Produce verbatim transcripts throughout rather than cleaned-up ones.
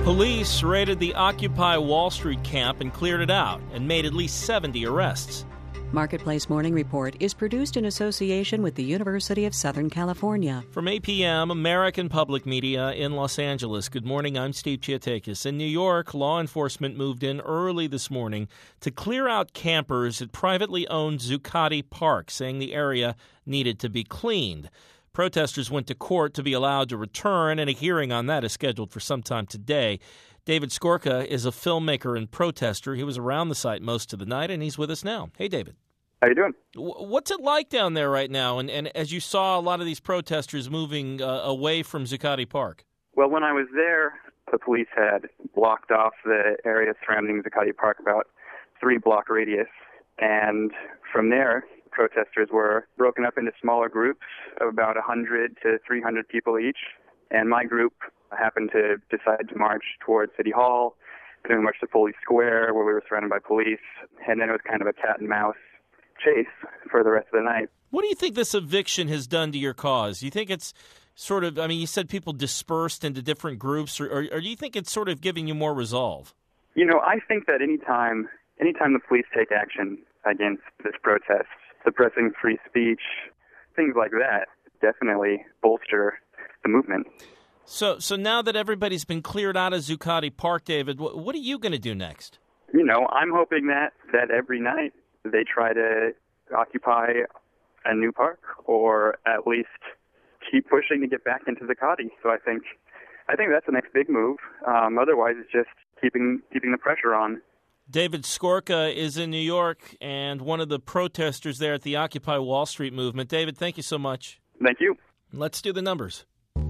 Police raided the Occupy Wall Street camp and cleared it out and made at least seventy arrests. Marketplace Morning Report is produced in association with the University of Southern California. From A P M, American Public Media in Los Angeles. Good morning, I'm Steve Chiatakis. In New York, law enforcement moved in early this morning to clear out campers at privately owned Zuccotti Park, saying the area needed to be cleaned. Protesters went to court to be allowed to return, and a hearing on that is scheduled for sometime today. David Skorka is a filmmaker and protester. He was around the site most of the night, and he's with us now. Hey, David. How you doing? What's it like down there right now? And, and as you saw a lot of these protesters moving uh, away from Zuccotti Park. Well, when I was there, the police had blocked off the area surrounding Zuccotti Park, about three block radius. And from there, protesters were broken up into smaller groups of about one hundred to three hundred people each. And my group happened to decide to march towards City Hall, then we marched to Foley Square, where we were surrounded by police. And then it was kind of a cat and mouse chase for the rest of the night. What do you think this eviction has done to your cause? Do you think it's sort of, I mean, you said people dispersed into different groups, or, or, or do you think it's sort of giving you more resolve? You know, I think that anytime, anytime the police take action against this protest, suppressing free speech, things like that, definitely bolster the movement. So so now that everybody's been cleared out of Zuccotti Park, David, what, what are you going to do next? You know, I'm hoping that, that every night they try to occupy a new park, or at least keep pushing to get back into Zuccotti. So I think I think that's the next big move. Um, otherwise, it's just keeping keeping the pressure on. David Skorka is in New York and one of the protesters there at the Occupy Wall Street movement. David, thank you so much. Thank you. Let's do the numbers.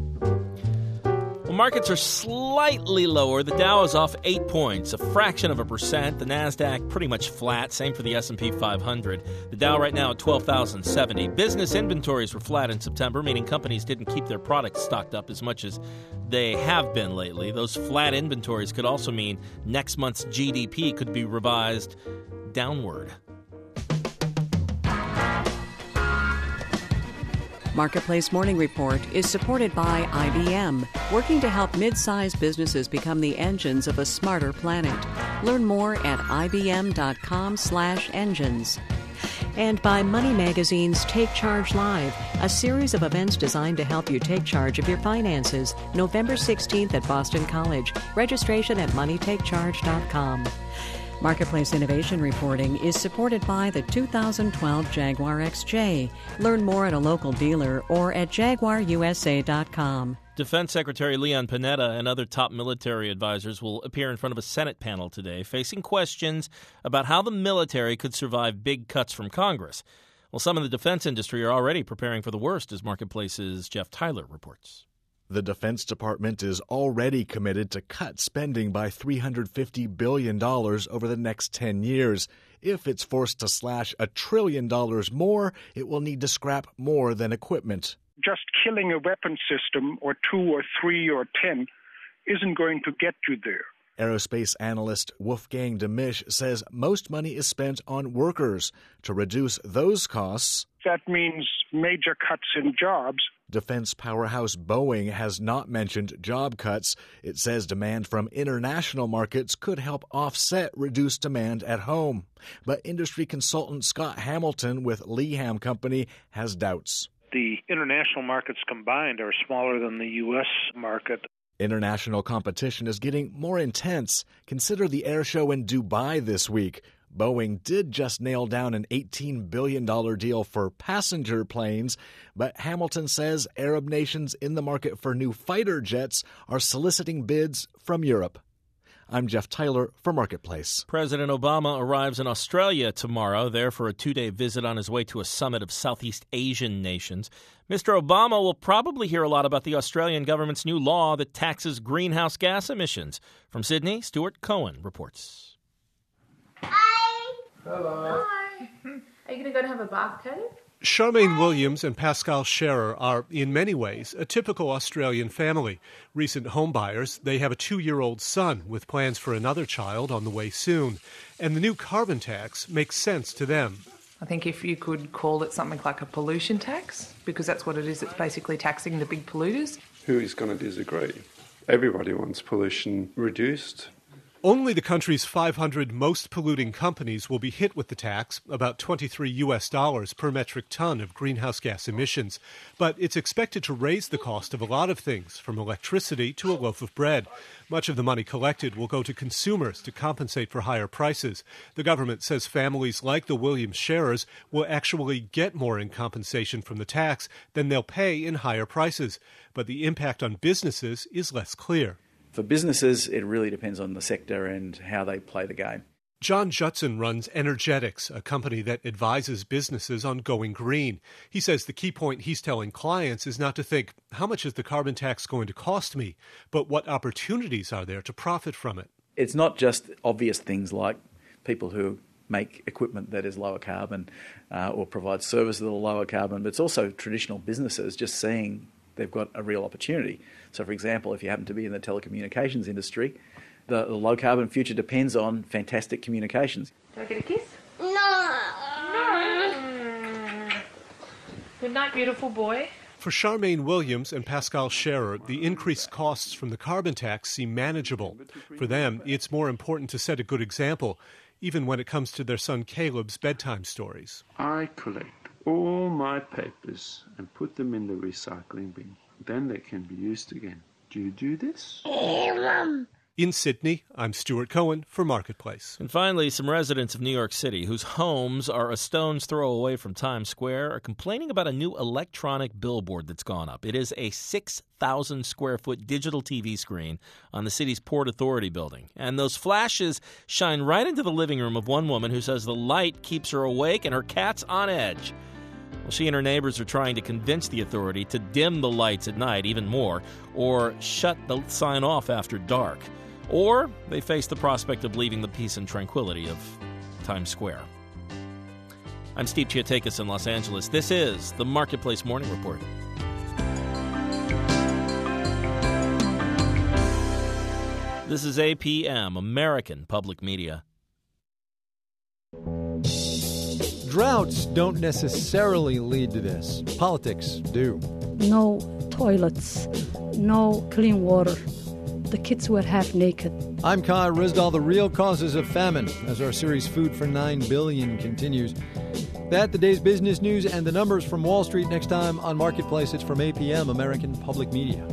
Well, markets are slightly lower. The Dow is off eight points, a fraction of a percent. The Nasdaq pretty much flat. Same for the S and P five hundred. The Dow right now at twelve thousand seventy. Business inventories were flat in September, meaning companies didn't keep their products stocked up as much as they have been lately. Those flat inventories could also mean next month's G D P could be revised downward. Marketplace Morning Report is supported by I B M, working to help mid-sized businesses become the engines of a smarter planet. Learn more at ibm.com slash engines. And by Money Magazine's Take Charge Live, a series of events designed to help you take charge of your finances. November sixteenth at Boston College. Registration at money take charge dot com. Marketplace Innovation Reporting is supported by the two thousand twelve Jaguar X J. Learn more at a local dealer or at jaguar u s a dot com. Defense Secretary Leon Panetta and other top military advisors will appear in front of a Senate panel today, facing questions about how the military could survive big cuts from Congress. Well, some in the defense industry are already preparing for the worst, as Marketplace's Jeff Tyler reports. The Defense Department is already committed to cut spending by three hundred fifty billion dollars over the next ten years. If it's forced to slash a trillion dollars more, it will need to scrap more than equipment. Just killing a weapon system, or two or three or ten, isn't going to get you there. Aerospace analyst Wolfgang Demisch says most money is spent on workers. To reduce those costs, that means major cuts in jobs. Defense powerhouse Boeing has not mentioned job cuts. It says demand from international markets could help offset reduced demand at home. But industry consultant Scott Hamilton with Leham Company has doubts. The international markets combined are smaller than the U S market. International competition is getting more intense. Consider the air show in Dubai this week. Boeing did just nail down an eighteen billion dollars deal for passenger planes, but Hamilton says Arab nations in the market for new fighter jets are soliciting bids from Europe. I'm Jeff Tyler for Marketplace. President Obama arrives in Australia tomorrow, there for a two-day visit on his way to a summit of Southeast Asian nations. Mister Obama will probably hear a lot about the Australian government's new law that taxes greenhouse gas emissions. From Sydney, Stuart Cohen reports. Hi. Hello. Hi. Are you going to go and have a bath, Katie? Charmaine Williams and Pascal Scherer are, in many ways, a typical Australian family. Recent homebuyers, they have a two-year-old son with plans for another child on the way soon. And the new carbon tax makes sense to them. I think if you could call it something like a pollution tax, because that's what it is, it's basically taxing the big polluters. Who is going to disagree? Everybody wants pollution reduced. Only the country's five hundred most polluting companies will be hit with the tax, about twenty-three U S dollars per metric ton of greenhouse gas emissions. But it's expected to raise the cost of a lot of things, from electricity to a loaf of bread. Much of the money collected will go to consumers to compensate for higher prices. The government says families like the Williams Sharers will actually get more in compensation from the tax than they'll pay in higher prices. But the impact on businesses is less clear. For businesses, it really depends on the sector and how they play the game. John Judson runs Energetics, a company that advises businesses on going green. He says the key point he's telling clients is not to think, how much is the carbon tax going to cost me, but what opportunities are there to profit from it? It's not just obvious things like people who make equipment that is lower carbon uh, or provide services that are lower carbon, but it's also traditional businesses just seeing they've got a real opportunity. So, for example, if you happen to be in the telecommunications industry, the, the low-carbon future depends on fantastic communications. Do I get a kiss? No. No. Good night, beautiful boy. For Charmaine Williams and Pascal Scherer, the increased costs from the carbon tax seem manageable. For them, it's more important to set a good example, even when it comes to their son Caleb's bedtime stories. I collect all my papers and put them in the recycling bin. Then they can be used again. Do you do this? In Sydney, I'm Stuart Cohen for Marketplace. And finally, some residents of New York City whose homes are a stone's throw away from Times Square are complaining about a new electronic billboard that's gone up. It is a six thousand square foot digital T V screen on the city's Port Authority building. And those flashes shine right into the living room of one woman who says the light keeps her awake and her cat's on edge. Well, she and her neighbors are trying to convince the authority to dim the lights at night even more, or shut the sign off after dark. Or they face the prospect of leaving the peace and tranquility of Times Square. I'm Steve Chiatakis in Los Angeles. This is the Marketplace Morning Report. This is A P M, American Public Media. Droughts don't necessarily lead to this. Politics do. No toilets, no clean water. The kids were half naked. I'm Kai Rizdal, the real causes of famine, as our series Food for nine billion continues. That, the day's business news, and the numbers from Wall Street next time on Marketplace. It's from A P M, American Public Media.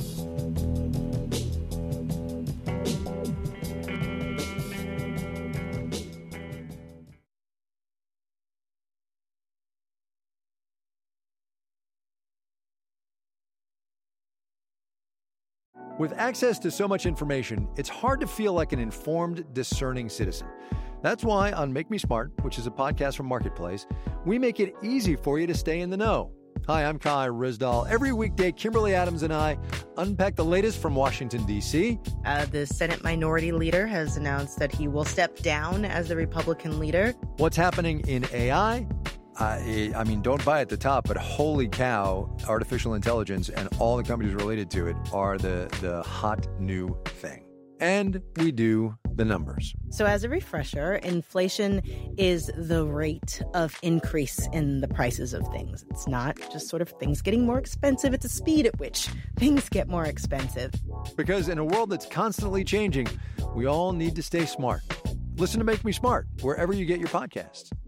With access to so much information, it's hard to feel like an informed, discerning citizen. That's why on Make Me Smart, which is a podcast from Marketplace, we make it easy for you to stay in the know. Hi, I'm Kai Rizdal. Every weekday, Kimberly Adams and I unpack the latest from Washington, D C Uh, the Senate Minority Leader has announced that he will step down as the Republican leader. What's happening in A I? I, I mean, don't buy at the top, but holy cow, artificial intelligence and all the companies related to it are the, the hot new thing. And we do the numbers. So as a refresher, inflation is the rate of increase in the prices of things. It's not just sort of things getting more expensive. It's a speed at which things get more expensive. Because in a world that's constantly changing, we all need to stay smart. Listen to Make Me Smart wherever you get your podcasts.